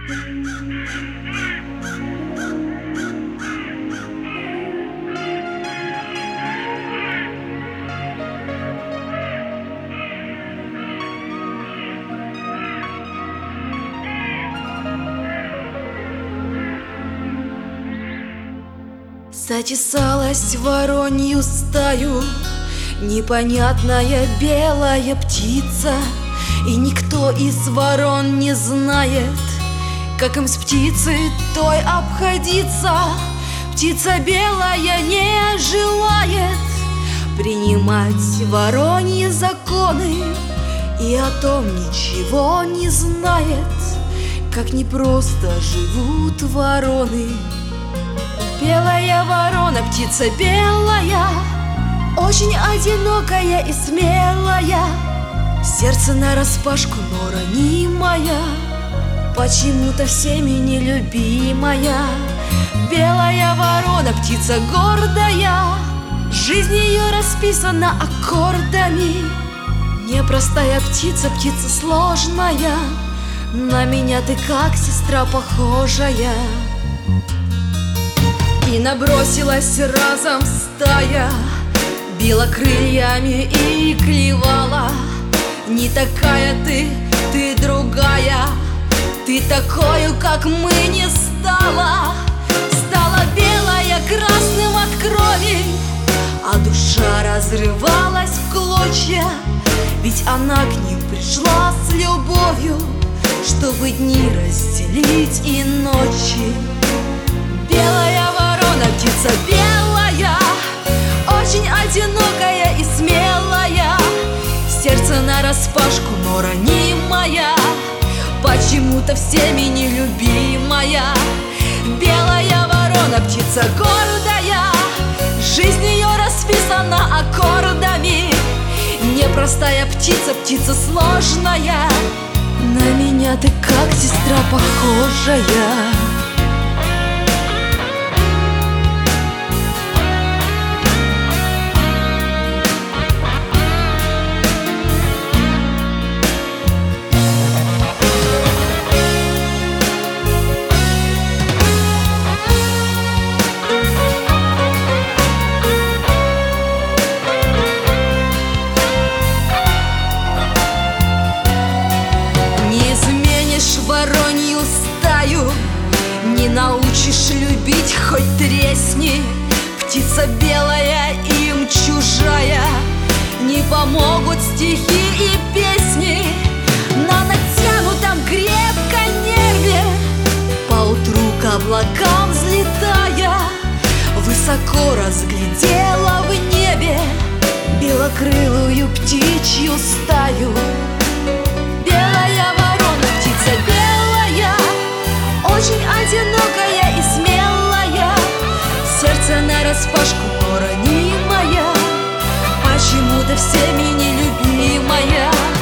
Затесалась в воронью стаю непонятная белая птица, и никто из ворон не знает, как им с птицей той обходиться. Птица белая не желает принимать вороньи законы, и о том ничего не знает, как непросто живут вороны. Белая ворона, птица белая, очень одинокая и смелая, сердце нараспашку, но ранимая, почему-то всеми нелюбимая. Белая ворона, птица гордая, жизнь ее расписана аккордами. Непростая птица, птица сложная, на меня ты как сестра похожая. И набросилась разом стая, била крыльями и клевала. Не такая ты другая, ты такою, как мы, не стала. Стала белая красным от крови, а душа разрывалась в клочья, ведь она к ним пришла с любовью, чтобы дни разделить и ночи. Белая ворона, птица белая, очень одинокая и смелая, сердце нараспашку, но ранимая, почему-то всеми нелюбимая. Белая ворона, птица гордая, жизнь ее расписана аккордами. Непростая птица, птица сложная, на меня ты как сестра похожая. Воронью стаю не научишь любить, хоть тресни. Птица белая им чужая, не помогут стихи и песни. На натянутом крепко небе, поутру к облакам взлетая, высоко разглядела в небе белокрылую птичью стаю. Белая ворона, птица белая, очень одинокая и смелая, сердце нараспашку, но ранимая, почему-то всеми нелюбимая.